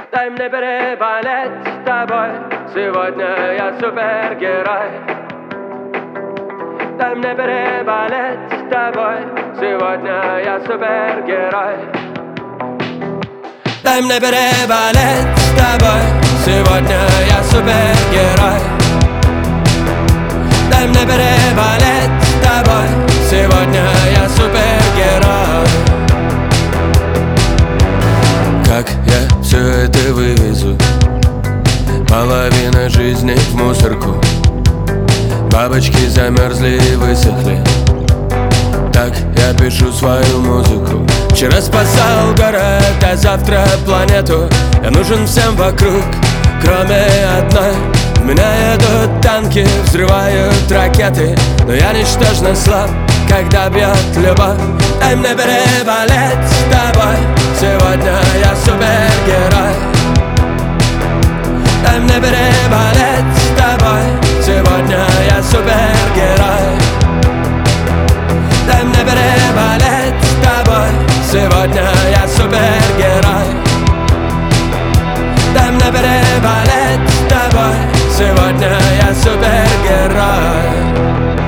Дай мне переболеть с тобой. Сегодня я супергерой. Дай мне переболеть с тобой. Сегодня я супергерой. Дай мне переболеть с тобой. Сегодня я супергерой. Дай мне переболеть с тобой. Сегодня я супергерой. Как я все это вывезу? Половина жизни в мусорку. Бабочки замерзли и высохли. Так я пишу свою музыку. Вчера спасал город, а завтра планету. Я нужен всем вокруг, кроме одной. В меня едут танки, взрывают ракеты. Но я ничтожно слаб, когда бьет любовь. Дай мне переболеть с тобой. Сегодня я супергерой. Дай мне переболеть с тобой. Сегодня я супергерой. Дай мне переболеть с тобой. Сегодня я супергерой. Дай мне переболеть с тобой. Сегодня я супергерой.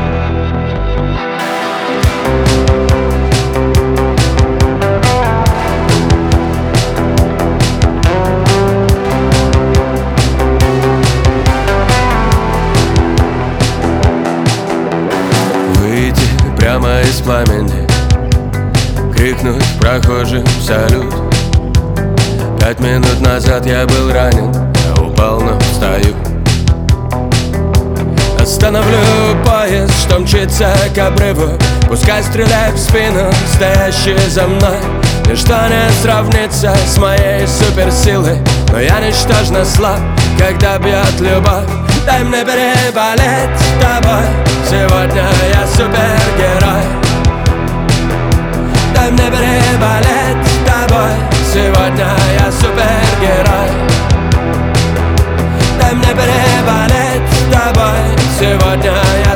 Прямо из пламени, крикнуть прохожим салют. 5 минут назад я был ранен, я упал, но встаю. Остановлю поезд, что мчится к обрыву. Пускай стреляет в спину, стоящий за мной. Ничто не сравнится с моей суперсилой. Но я ничтожно слаб, когда бьет любовь. Дай мне переболеть с тобой. Сегодня я супергерой. Дай мне переболеть с тобой. Сегодня я супергерой. Дай мне переболеть с тобой. Сегодня я